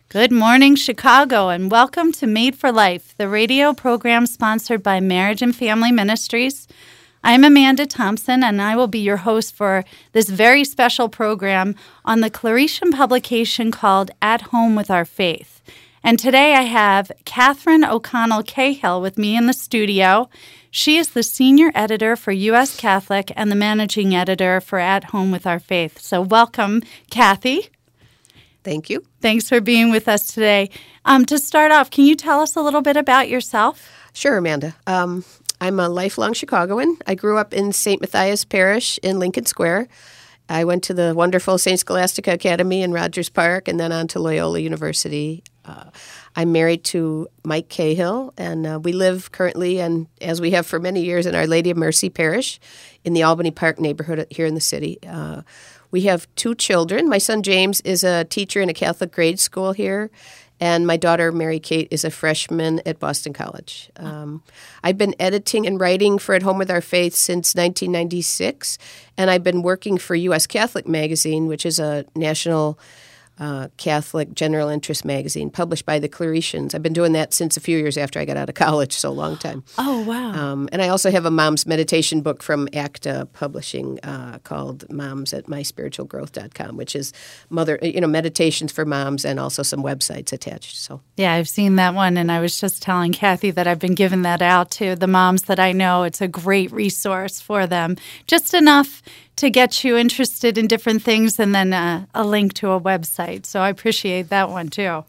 Good morning, Chicago, and welcome to Made for Life, the radio program sponsored by Marriage and Family Ministries. I'm Amanda Thompson, and I will be your host for this very special program on the Claretian publication called At Home with Our Faith. And today I have Catherine O'Connell Cahill with me in the studio. She is the senior editor for U.S. Catholic and the managing editor for At Home with Our Faith. So welcome, Kathy. Thank you. Thanks for being with us today. To start off, can you tell us a little bit about yourself? Sure, Amanda. I'm a lifelong Chicagoan. I grew up in St. Matthias Parish in Lincoln Square. I went to the wonderful St. Scholastica Academy in Rogers Park and then on to Loyola University. I'm married to Mike Cahill, and we live currently, and as we have for many years, in Our Lady of Mercy Parish in the Albany Park neighborhood here in the city. We have two children. My son James is a teacher in a Catholic grade school here, and my daughter Mary Kate is a freshman at Boston College. I've been editing and writing for At Home with Our Faith since 1996, and I've been working for U.S. Catholic Magazine, which is a national Catholic general interest magazine published by the Claretians. I've been doing that since a few years after I got out of college, so a long time. Oh, wow. And I also have a mom's meditation book from ACTA Publishing called Moms at MySpiritualGrowth.com, which is meditations for moms and also some websites attached. So yeah, I've seen that one, and I was just telling Kathy that I've been giving that out to the moms that I know. It's a great resource for them, just enough to get you interested in different things, and then a link to a website. So I appreciate that one too.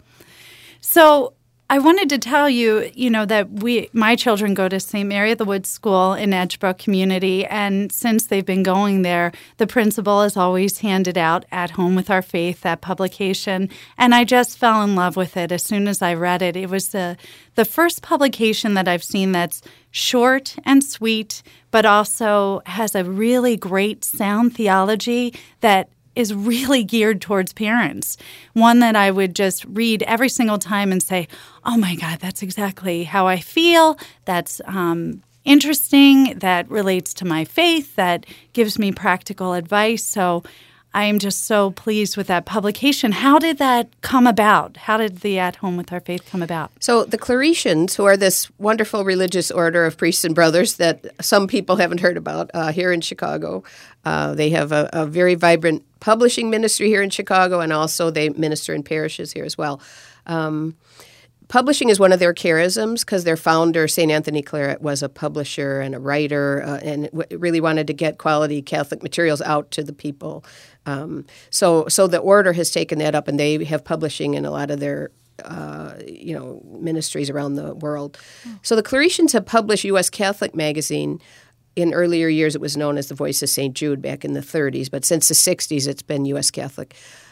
So I wanted to tell you, that my children go to St. Mary of the Woods School in Edgebrook Community, and since they've been going there, the principal has always handed out At Home with Our Faith, that publication, and I just fell in love with it as soon as I read it. It was the first publication that I've seen that's short and sweet, but also has a really great sound theology that is really geared towards parents. One that I would just read every single time and say, oh my God, that's exactly how I feel. That's interesting. That relates to my faith. That gives me practical advice. So I am just so pleased with that publication. How did that come about? How did the At Home with Our Faith come about? So the Claretians, who are this wonderful religious order of priests and brothers that some people haven't heard about here in Chicago, they have a very vibrant publishing ministry here in Chicago, and also they minister in parishes here as well. Publishing is one of their charisms because their founder, St. Anthony Claret, was a publisher and a writer and really wanted to get quality Catholic materials out to the people. So the order has taken that up, and they have publishing in a lot of their ministries around the world. So the Claretians have published U.S. Catholic Magazine. In earlier years, it was known as the Voice of St. Jude back in the 30s, but since the 60s, it's been U.S. Catholic.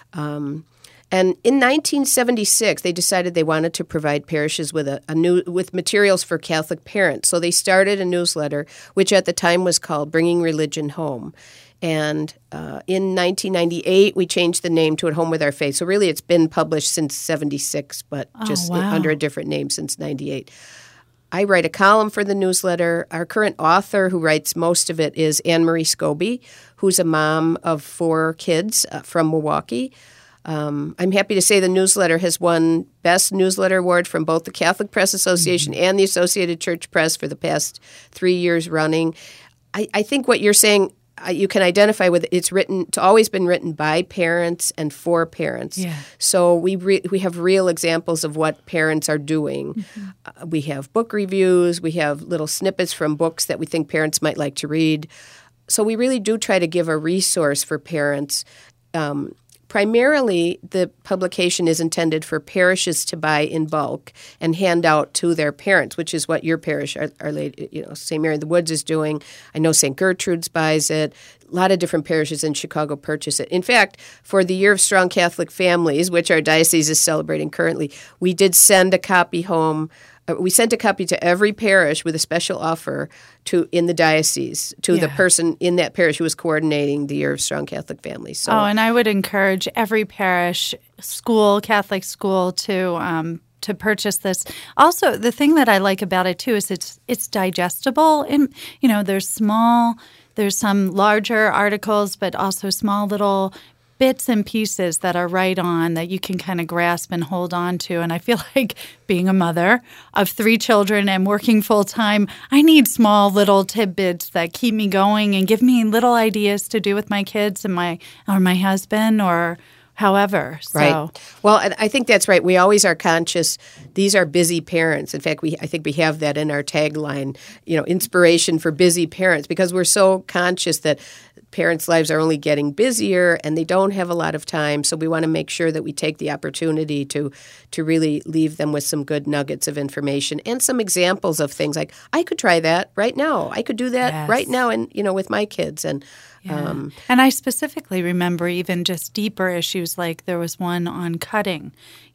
And in 1976, they decided they wanted to provide parishes with with materials for Catholic parents. So they started a newsletter, which at the time was called Bringing Religion Home. And in 1998, we changed the name to At Home with Our Faith. So really, it's been published since 76, but under a different name since 98. I write a column for the newsletter. Our current author who writes most of it is Anne-Marie Scobie, who's a mom of 4 kids from Milwaukee. I'm happy to say the newsletter has won Best Newsletter Award from both the Catholic Press Association and the Associated Church Press for the past 3 years running. I think what you're saying, you can identify with it. It's always been written by parents and for parents. Yeah. So we have real examples of what parents are doing. Mm-hmm. We have book reviews. We have little snippets from books that we think parents might like to read. So we really do try to give a resource for parents. Primarily, the publication is intended for parishes to buy in bulk and hand out to their parents, which is what your parish, Our Lady, St. Mary of the Woods is doing. I know St. Gertrude's buys it. A lot of different parishes in Chicago purchase it. In fact, for the Year of Strong Catholic Families, which our diocese is celebrating currently, we did send a copy home. We sent a copy to every parish with a special offer in the diocese to the person in that parish who was coordinating the Year of Strong Catholic Families. So, and I would encourage every parish school, Catholic school, to purchase this. Also, the thing that I like about it too is it's digestible. And there's some larger articles, but also small little bits and pieces that are right on that you can kind of grasp and hold on to. And I feel like being a mother of 3 children and working full time, I need small little tidbits that keep me going and give me little ideas to do with my kids and my husband or however. So. Right. Well, and I think that's right. We always are conscious. These are busy parents. In fact, I think we have that in our tagline, inspiration for busy parents, because we're so conscious that parents' lives are only getting busier and they don't have a lot of time. So we want to make sure that we take the opportunity to really leave them with some good nuggets of information and some examples of things like, I could try that right now. I could do that right now and, with my kids. And and I specifically remember even just deeper issues, like there was one on cutting,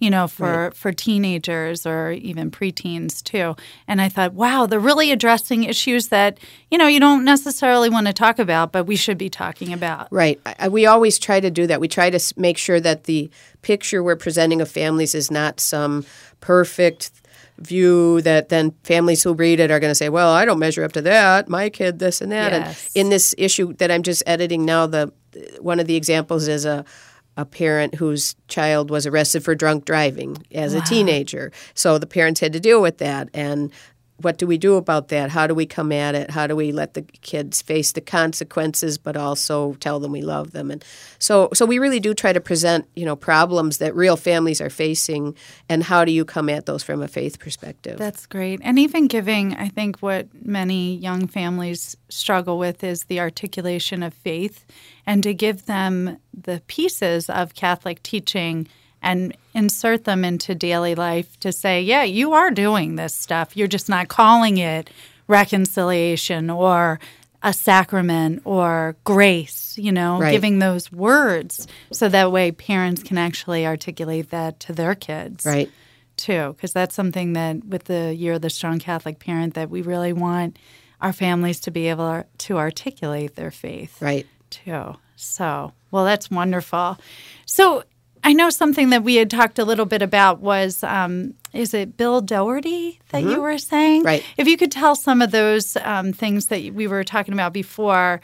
for teenagers or even preteens too. And I thought, wow, they're really addressing issues that, you don't necessarily want to talk about, but we should be talking about. Right. We always try to do that. We try to make sure that the picture we're presenting of families is not some perfect view that then families who read it are going to say, well, I don't measure up to that. My kid, this and that. Yes. And in this issue that I'm just editing now, one of the examples is a parent whose child was arrested for drunk driving as a teenager. So the parents had to deal with that. And what do we do about that? How do we come at it? How do we let the kids face the consequences, but also tell them we love them? And so we really do try to present, problems that real families are facing, and how do you come at those from a faith perspective? That's great. And even giving, I think what many young families struggle with is the articulation of faith, and to give them the pieces of Catholic teaching and insert them into daily life to say, yeah, you are doing this stuff. You're just not calling it reconciliation or a sacrament or grace, giving those words so that way parents can actually articulate that to their kids. Right. Too, because that's something that with the Year of the Strong Catholic Parent that we really want our families to be able to articulate their faith. Right. Too. So, well, that's wonderful. So, I know something that we had talked a little bit about was, is it Bill Doherty that you were saying? Right. If you could tell some of those things that we were talking about before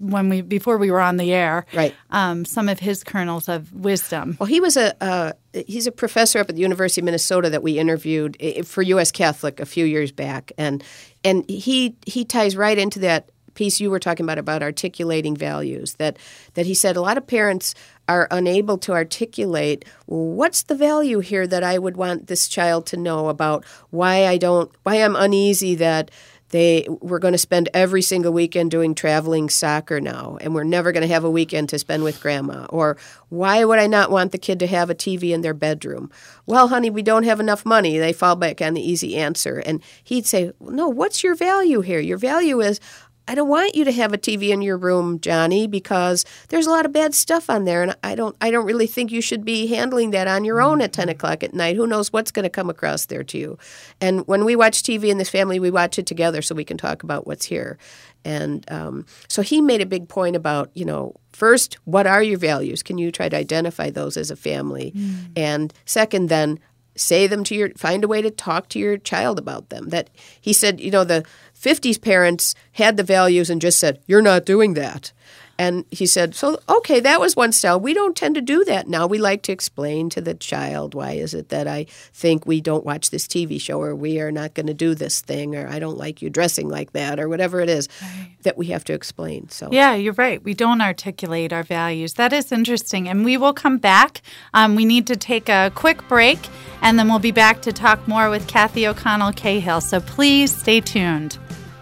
we were on the air, right? Some of his kernels of wisdom. Well, he's a professor up at the University of Minnesota that we interviewed for U.S. Catholic a few years back, and he ties right into that piece you were talking about articulating values, that he said a lot of parents are unable to articulate, what's the value here that I would want this child to know about why I'm uneasy that we're going to spend every single weekend doing traveling soccer now, and we're never going to have a weekend to spend with grandma. Or why would I not want the kid to have a TV in their bedroom? Well, honey, we don't have enough money. They fall back on the easy answer. And he'd say, no, what's your value here? Your value is, I don't want you to have a TV in your room, Johnny, because there's a lot of bad stuff on there, and I don't really think you should be handling that on your own at 10 o'clock at night. Who knows what's going to come across there to you? And when we watch TV in this family, we watch it together so we can talk about what's here. And so he made a big point about, first, what are your values? Can you try to identify those as a family? And second, then, say them find a way to talk to your child about them. That he said, the 50s parents had the values and just said, you're not doing that. And he said, so, okay, that was one style. We don't tend to do that now. We like to explain to the child, why is it that I think we don't watch this TV show, or we are not going to do this thing, or I don't like you dressing like that, or whatever it is that we have to explain. So yeah, you're right. We don't articulate our values. That is interesting. And we will come back. We need to take a quick break, and then we'll be back to talk more with Kathy O'Connell Cahill. So please stay tuned.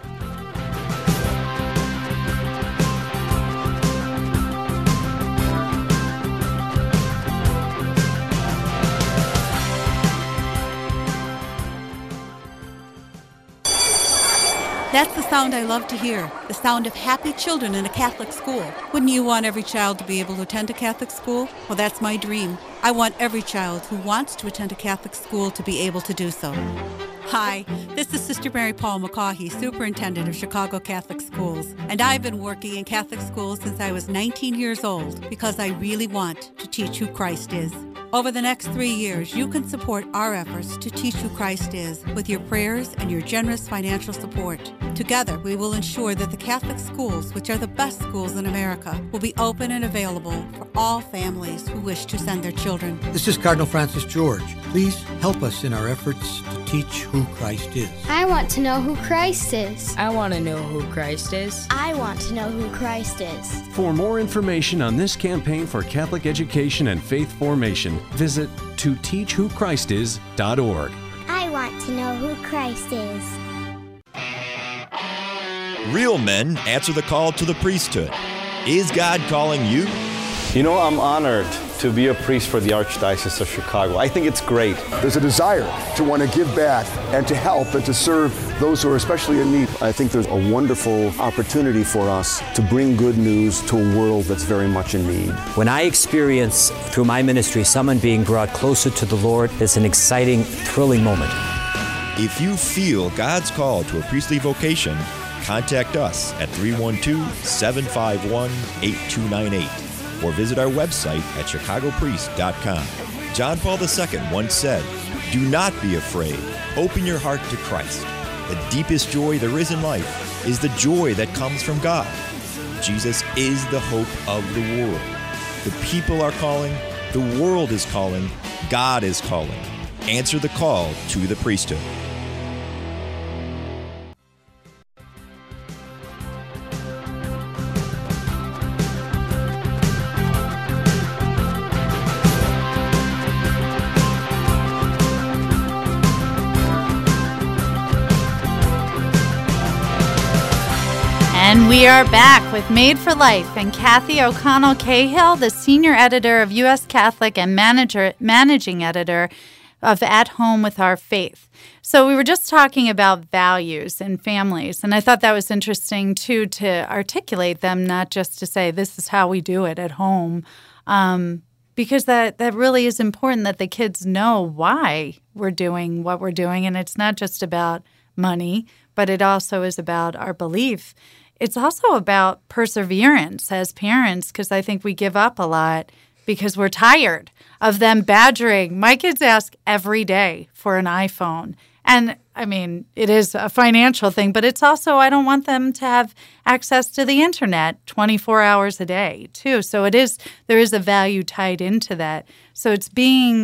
That's the sound I love to hear, the sound of happy children in a Catholic school. Wouldn't you want every child to be able to attend a Catholic school? Well, that's my dream. I want every child who wants to attend a Catholic school to be able to do so. Hi, this is Sister Mary Paul McCaughey, Superintendent of Chicago Catholic Schools, and I've been working in Catholic schools since I was 19 years old because I really want to teach who Christ is. Over the next 3 years, you can support our efforts to teach who Christ is with your prayers and your generous financial support. Together, we will ensure that the Catholic schools, which are the best schools in America, will be open and available for all families who wish to send their children. This is Cardinal Francis George. Please help us in our efforts to teach who Christ is. I want to know who Christ is. I want to know who Christ is. I want to know who Christ is. For more information on this campaign for Catholic education and faith formation, visit toteachwhochrist.org. I want to know who Christ is. Real men answer the call to the priesthood. Is God calling you? You know, I'm honored to be a priest for the Archdiocese of Chicago. I think it's great. There's a desire to want to give back and to help and to serve those who are especially in need. I think there's a wonderful opportunity for us to bring good news to a world that's very much in need. When I experience through my ministry someone being brought closer to the Lord, it's an exciting, thrilling moment. If you feel God's call to a priestly vocation, contact us at 312-751-8298 or visit our website at chicagopriest.com. John Paul II once said, "Do not be afraid. Open your heart to Christ. The deepest joy there is in life is the joy that comes from God. Jesus is the hope of the world. The people are calling, the world is calling, God is calling. Answer the call to the priesthood." And we are back with Made for Life and Kathy O'Connell Cahill, the senior editor of U.S. Catholic and managing editor of At Home with Our Faith. So we were just talking about values and families, and I thought that was interesting, too, to articulate them, not just to say this is how we do it at home, because that really is important that the kids know why we're doing what we're doing, and it's not just about money, but it also is about our belief. It's also about perseverance as parents, because I think we give up a lot because we're tired of them badgering. My kids ask every day for an iPhone. And, I mean, it is a financial thing, but it's also I don't want them to have access to the Internet 24 hours a day, too. So there is a value tied into that. So it's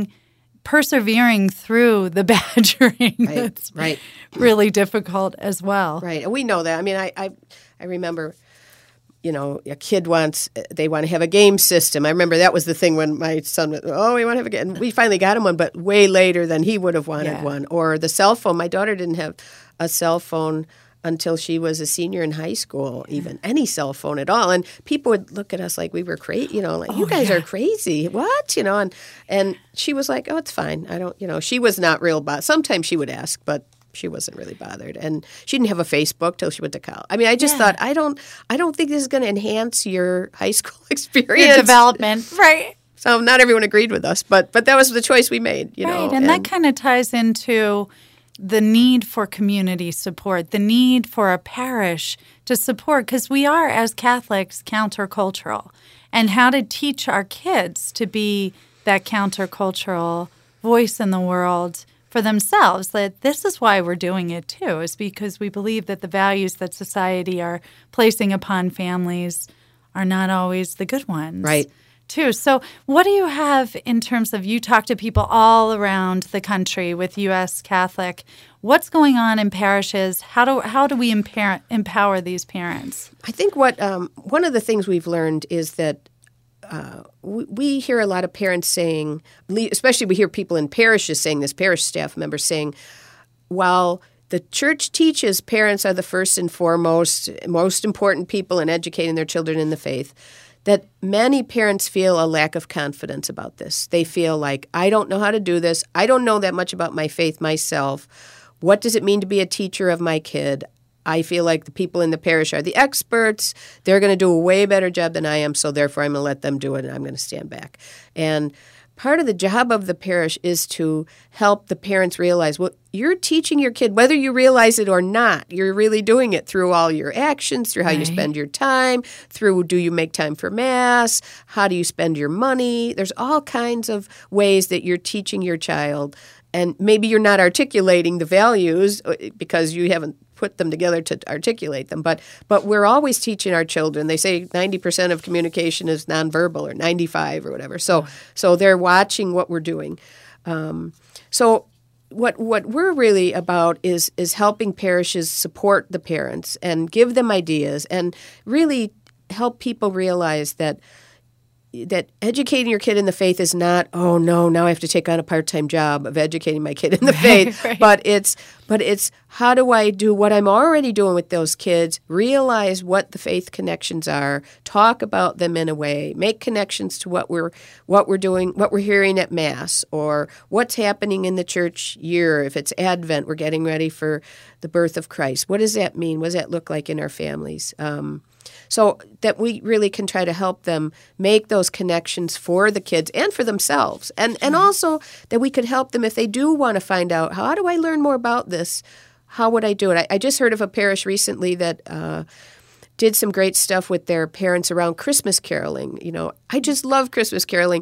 persevering through the badgering that's really difficult as well. Right. And we know that. I mean, I remember, you know, a kid they want to have a game system. I remember that was the thing when my son went, oh, we want to have a game. And we finally got him one, but way later than he would have wanted one. Or the cell phone. My daughter didn't have a cell phone until she was a senior in high school, even any cell phone at all. And people would look at us like we were crazy, you know, like, you guys are crazy. What? You know, and she was like, oh, it's fine. I don't, you know, she was not real bothered. Sometimes she would ask, but she wasn't really bothered. And she didn't have a Facebook till she went to college. I mean, I just thought, I don't think this is going to enhance your high school experience. Your development. Right. So not everyone agreed with us, but that was the choice we made, you know. And that kind of ties into the need for community support, the need for a parish to support, because we are, as Catholics, countercultural. And how to teach our kids to be that countercultural voice in the world for themselves, that this is why we're doing it too, is because we believe that the values that society are placing upon families are not always the good ones. Right. Too. So what do you have in terms of, you talk to people all around the country with U.S. Catholic, what's going on in parishes? How do we empower these parents? I think what one of the things we've learned is that we hear a lot of parents saying, especially we hear people in parishes saying this, parish staff members saying, while the church teaches parents are the first and foremost, most important people in educating their children in the faith, that many parents feel a lack of confidence about this. They feel like, I don't know how to do this. I don't know that much about my faith myself. What does it mean to be a teacher of my kid? I feel like the people in the parish are the experts. They're going to do a way better job than I am, so therefore I'm going to let them do it and I'm going to stand back. And part of the job of the parish is to help the parents realize, well, you're teaching your kid, whether you realize it or not, you're really doing it through all your actions, through how you spend your time, through do you make time for Mass, how do you spend your money. There's all kinds of ways that you're teaching your child. And maybe you're not articulating the values because you haven't put them together to articulate them. But we're always teaching our children. They say 90% of communication is nonverbal, or 95 or whatever. So they're watching what we're doing. So what we're really about is helping parishes support the parents and give them ideas and really help people realize that educating your kid in the faith is not, oh no, now I have to take on a part-time job of educating my kid in the faith. Right. But it's how do I do what I'm already doing with those kids, realize what the faith connections are, talk about them in a way, make connections to what we're doing, what we're hearing at Mass, or what's happening in the church year. If it's Advent, we're getting ready for the birth of Christ. What does that mean? What does that look like in our families? So that we really can try to help them make those connections for the kids and for themselves. And also that we could help them if they do want to find out, how do I learn more about this? How would I do it? I just heard of a parish recently that did some great stuff with their parents around Christmas caroling. You know, I just love Christmas caroling.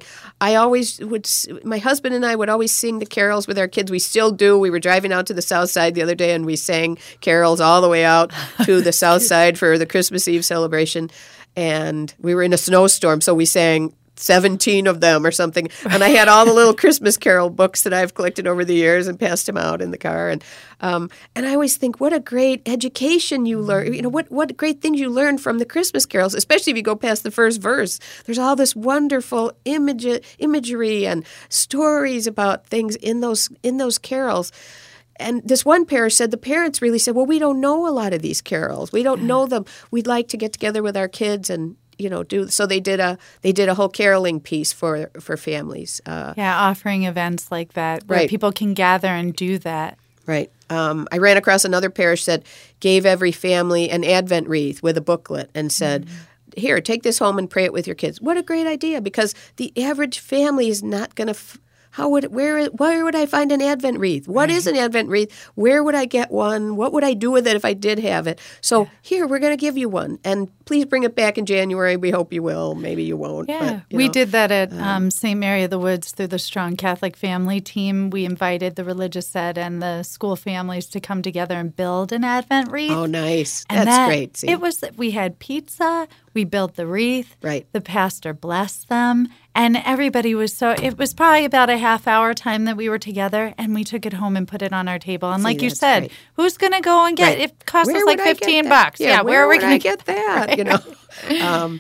My husband and I would always sing the carols with our kids. We still do. We were driving out to the South Side the other day and we sang carols all the way out to the South Side for the Christmas Eve celebration. And we were in a snowstorm, so we sang 17 of them or something. And I had all the little Christmas carol books that I've collected over the years and passed them out in the car. And I always think, what a great education you learn. You know, what great things you learn from the Christmas carols, especially if you go past the first verse. There's all this wonderful imagery and stories about things in those carols. And this one parish said, the parents really said, well, we don't know a lot of these carols. We don't know them. We'd like to get together with our kids and do. So they did a whole caroling piece for families. Offering events like that where people can gather and do that. Right. I ran across another parish that gave every family an Advent wreath with a booklet and said, here, take this home and pray it with your kids. What a great idea, because the average family is not going to where would I find an Advent wreath? What is an Advent wreath? Where would I get one? What would I do with it if I did have it? So here, we're going to give you one. And please bring it back in January. We hope you will. Maybe you won't. Yeah, we did that at St. Mary of the Woods through the Strong Catholic Family Team. We invited the religious ed and the school families to come together and build an Advent wreath. Oh, nice. That's great. See? We had pizza. We built the wreath. Right. The pastor blessed them. And everybody it was probably about a half-hour time that we were together, and we took it home and put it on our table. And like you said, great. Who's going to go and get it? It cost us like $15. Yeah, where are we going to get that?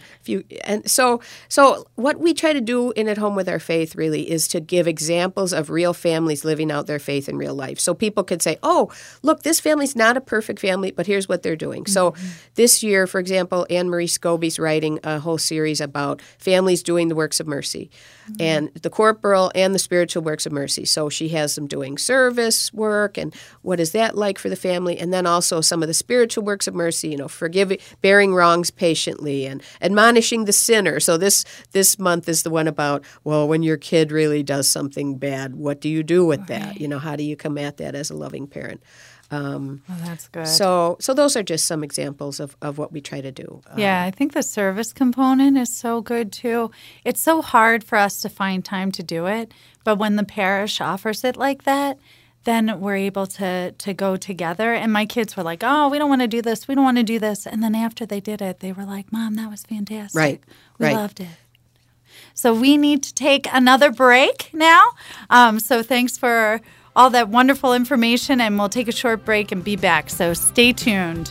So what we try to do in At Home with Our Faith really is to give examples of real families living out their faith in real life. So people could say, oh, look, this family's not a perfect family, but here's what they're doing. So this year, for example, Anne-Marie Scobie's writing a whole series about families doing the works of mercy and the corporal and the spiritual works of mercy. So she has them doing service work and what is that like for the family, and then also some of the spiritual works of mercy, forgiving, bearing wrongs patiently and admonishing the sinner. So this month is the one about, well, when your kid really does something bad, what do you do with that? How do you come at that as a loving parent? That's good. So those are just some examples of what we try to do. I think the service component is so good too. It's so hard for us to find time to do it, but when the parish offers it like that, then we're able to go together. And my kids were like, oh, we don't want to do this. We don't want to do this. And then after they did it, they were like, Mom, that was fantastic. Right. We loved it. So we need to take another break now. So thanks for all that wonderful information, and we'll take a short break and be back. So stay tuned.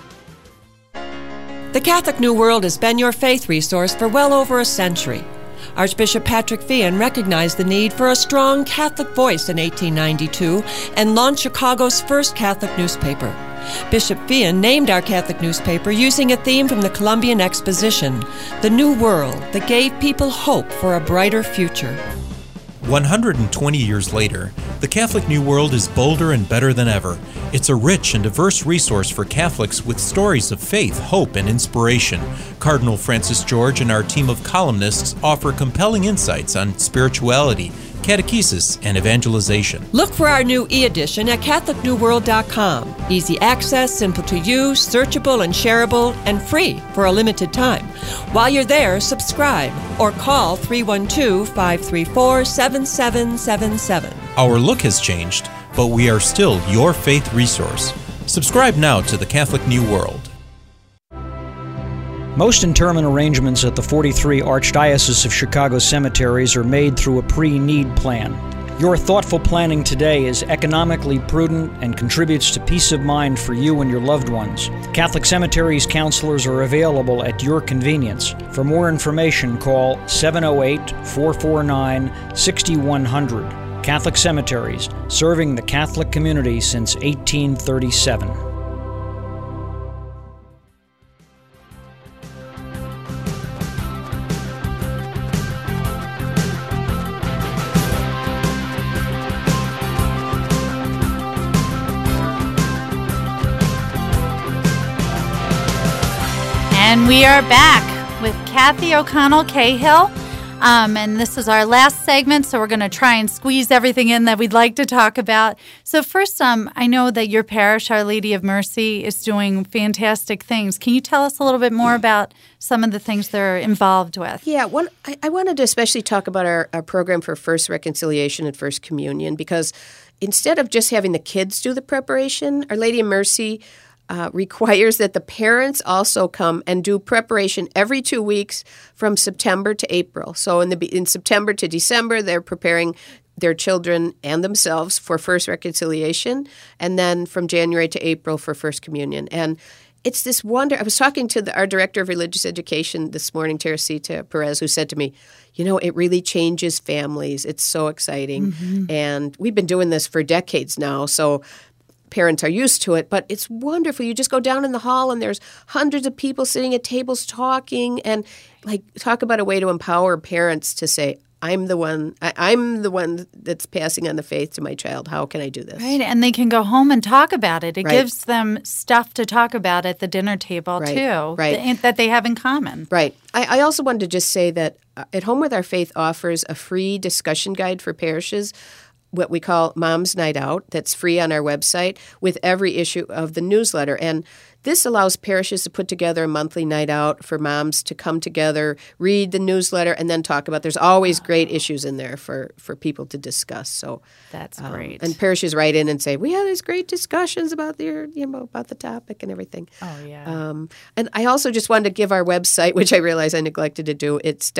The Catholic New World has been your faith resource for well over a century. Archbishop Patrick Feehan recognized the need for a strong Catholic voice in 1892 and launched Chicago's first Catholic newspaper. Bishop Feehan named our Catholic newspaper using a theme from the Columbian Exposition, the New World that gave people hope for a brighter future. 120 years later, the Catholic New World is bolder and better than ever. It's a rich and diverse resource for Catholics with stories of faith, hope, and inspiration. Cardinal Francis George and our team of columnists offer compelling insights on spirituality, catechesis, and evangelization. Look for our new e-edition at CatholicNewWorld.com. Easy access, simple to use, searchable and shareable, and free for a limited time. While you're there, subscribe or call 312-534-7777. Our look has changed, but we are still your faith resource. Subscribe now to the Catholic New World. Most interment arrangements at the 43 Archdiocese of Chicago cemeteries are made through a pre-need plan. Your thoughtful planning today is economically prudent and contributes to peace of mind for you and your loved ones. Catholic Cemeteries counselors are available at your convenience. For more information, call 708-449-6100. Catholic Cemeteries, serving the Catholic community since 1837. And we are back with Kathy O'Connell Cahill. And this is our last segment, so we're going to try and squeeze everything in that we'd like to talk about. So first, I know that your parish, Our Lady of Mercy, is doing fantastic things. Can you tell us a little bit more about some of the things they're involved with? Yeah, I wanted to especially talk about our program for First Reconciliation and First Communion, because instead of just having the kids do the preparation, Our Lady of Mercy requires that the parents also come and do preparation every 2 weeks from September to April. So in September to December, they're preparing their children and themselves for First Reconciliation, and then from January to April for First Communion. And it's this wonder. I was talking to our Director of Religious Education this morning, Teresita Perez, who said to me, it really changes families. It's so exciting. Mm-hmm. And we've been doing this for decades now, so parents are used to it, but it's wonderful. You just go down in the hall and there's hundreds of people sitting at tables talking, and talk about a way to empower parents to say, I'm the one that's passing on the faith to my child. How can I do this? Right, and they can go home and talk about it. It gives them stuff to talk about at the dinner table too, that they have in common. Right. I also wanted to just say that At Home with Our Faith offers a free discussion guide for parishes, what we call Mom's Night Out, that's free on our website with every issue of the newsletter. And this allows parishes to put together a monthly night out for moms to come together, read the newsletter, and then talk about. There's always great issues in there for people to discuss. So that's great. And parishes write in and say, we had these great discussions about about the topic and everything. Oh yeah. And I also just wanted to give our website, which I realized I neglected to do. It's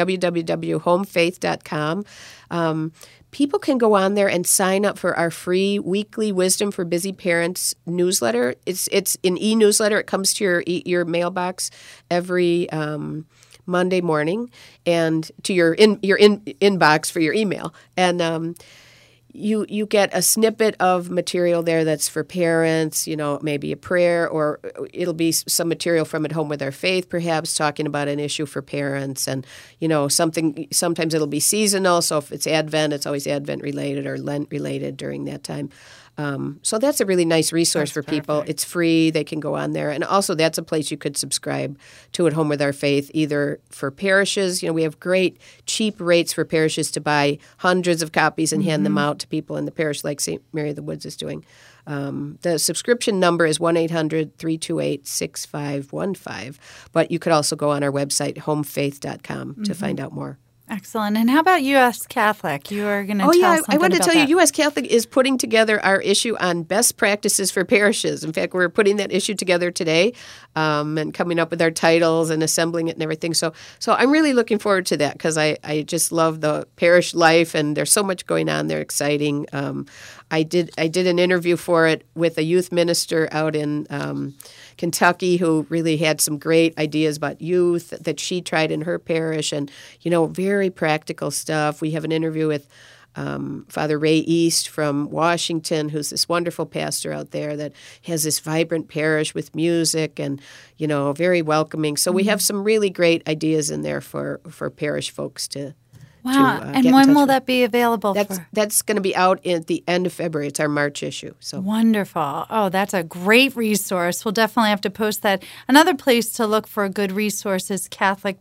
www.homefaith.com. People can go on there and sign up for our free weekly Wisdom for Busy Parents newsletter. It's an e-newsletter. It comes to your mailbox every Monday morning, and to your inbox for your email. And you get a snippet of material there that's for parents, maybe a prayer, or it'll be some material from At Home with Our Faith, perhaps talking about an issue for parents, and something. Sometimes it'll be seasonal, so if it's Advent, it's always Advent related or Lent related during that time. So that's a really nice resource for people. It's free. They can go on there. And also that's a place you could subscribe to At Home with Our Faith, either for parishes. We have great cheap rates for parishes to buy hundreds of copies and hand them out to people in the parish, like St. Mary of the Woods is doing. The subscription number is 1-800-328-6515. But you could also go on our website, homefaith.com, to find out more. Excellent. And how about U.S. Catholic? You are going to tell something about that. I wanted to tell you, U.S. Catholic is putting together our issue on best practices for parishes. In fact, we're putting that issue together today and coming up with our titles and assembling it and everything. So I'm really looking forward to that, because I just love the parish life, and there's so much going on there, exciting. I did an interview for it with a youth minister out in Kentucky who really had some great ideas about youth that she tried in her parish, and very practical stuff. We have an interview with Father Ray East from Washington, who's this wonderful pastor out there that has this vibrant parish with music and very welcoming. So we have some really great ideas in there for parish folks to. Wow. And when will that be available? That's going to be out at the end of February. It's our March issue. So wonderful. Oh, that's a great resource. We'll definitely have to post that. Another place to look for a good resource is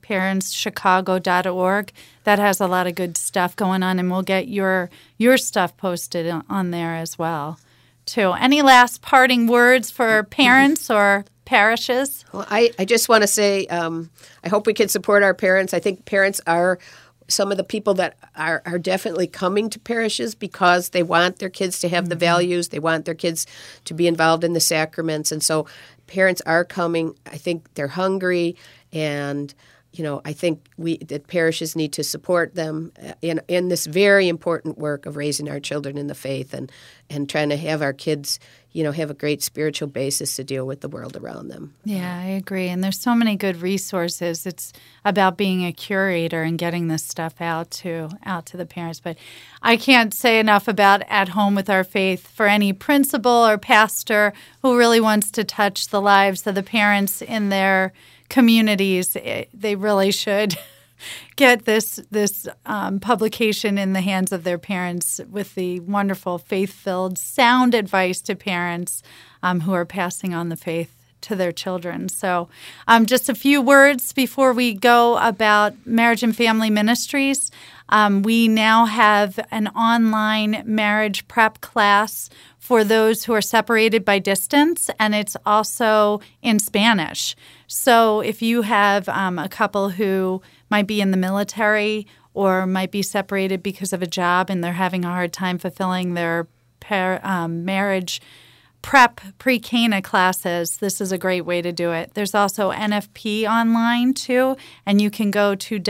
CatholicParentsChicago.org. That has a lot of good stuff going on, and we'll get your stuff posted on there as well, too. Any last parting words for parents or parishes? Well, I just want to say I hope we can support our parents. I think parents are some of the people that are definitely coming to parishes because they want their kids to have the values. They want their kids to be involved in the sacraments. And so parents are coming. I think they're hungry, and I think that parishes need to support them in this very important work of raising our children in the faith and trying to have our kids have a great spiritual basis to deal with the world around them. Yeah, I agree. And there's so many good resources. It's about being a curator and getting this stuff out to the parents. But I can't say enough about At Home with Our Faith for any principal or pastor who really wants to touch the lives of the parents in their communities. They really should get this publication in the hands of their parents with the wonderful faith-filled sound advice to parents who are passing on the faith to their children. So just a few words before we go about Marriage and Family Ministries. We now have an online marriage prep class for those who are separated by distance, and it's also in Spanish. So if you have a couple who might be in the military or might be separated because of a job and they're having a hard time fulfilling their marriage prep pre-Cana classes, this is a great way to do it. There's also NFP online too, and you can go to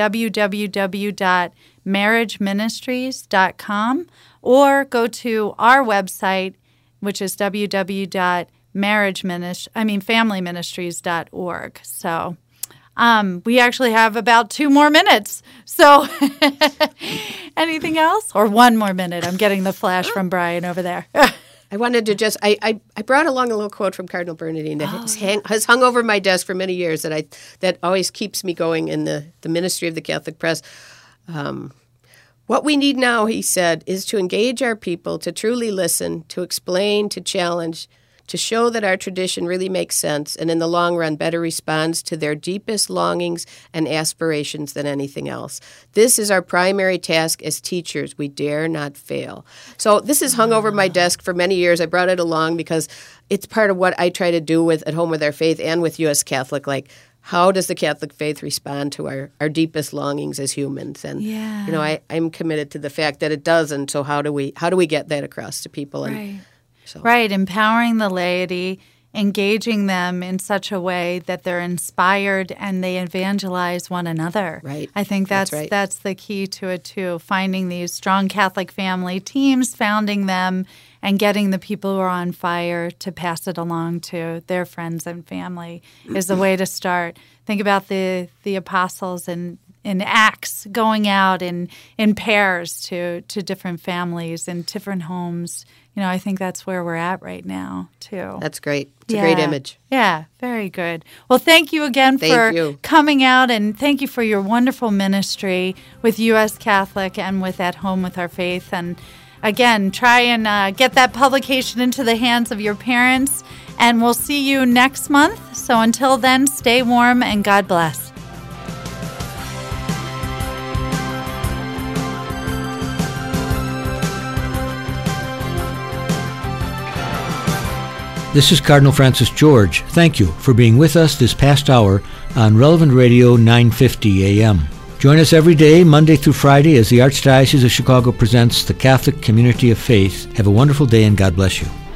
www.marriageministries.com or go to our website, which is www.familyministries.org. So we actually have about 2 more minutes. So anything else? Or 1 more minute. I'm getting the flash from Brian over there. I wanted to I brought along a little quote from Cardinal Bernardine that has hung over my desk for many years that always keeps me going in the ministry of the Catholic Press. What we need now, he said, is to engage our people, to truly listen, to explain, to challenge, to show that our tradition really makes sense and in the long run better responds to their deepest longings and aspirations than anything else. This is our primary task as teachers. We dare not fail. So this has hung over my desk for many years. I brought it along because it's part of what I try to do with At Home with Our Faith and with U.S. Catholic, how does the Catholic faith respond to our deepest longings as humans? And I'm committed to the fact that it doesn't. So how do we get that across to people? And Right, empowering the laity, engaging them in such a way that they're inspired and they evangelize one another. Right. I think that's the key to it too. Finding these strong Catholic family teams, founding them, and getting the people who are on fire to pass it along to their friends and family is the way to start. Think about the apostles in Acts going out in pairs to different families and different homes. I think that's where we're at right now, too. That's great. It's a great image. Yeah, very good. Well, thank you again for coming out, and thank you for your wonderful ministry with U.S. Catholic and with At Home with Our Faith. And again, try and get that publication into the hands of your parents, and we'll see you next month. So until then, stay warm and God bless. This is Cardinal Francis George. Thank you for being with us this past hour on Relevant Radio 950 AM. Join us every day, Monday through Friday, as the Archdiocese of Chicago presents the Catholic Community of Faith. Have a wonderful day and God bless you.